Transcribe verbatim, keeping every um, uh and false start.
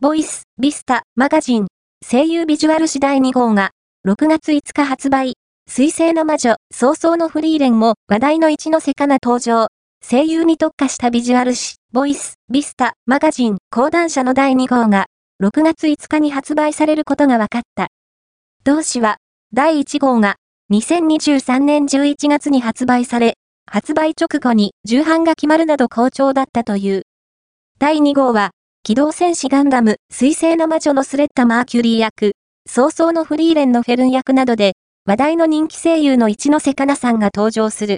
ボイス、ビスタ、マガジン、声優ビジュアル誌だいに号が、ろくがついつか発売。水星の魔女、早々のフリーレンも話題の一ノ瀬かな登場。声優に特化したビジュアル誌、ボイス、ビスタ、マガジン、講談社のだいに号が、ろくがついつかに発売されることが分かった。同誌は、だいいち号が、にせんにじゅうさんねんじゅういちがつに発売され、発売直後に重版が決まるなど好調だったという。だいに号は、機動戦士ガンダム、水星の魔女のスレッタ・マーキュリー役、早々のフリーレンのフェルン役などで、話題の人気声優の一ノ瀬かなさんが登場する。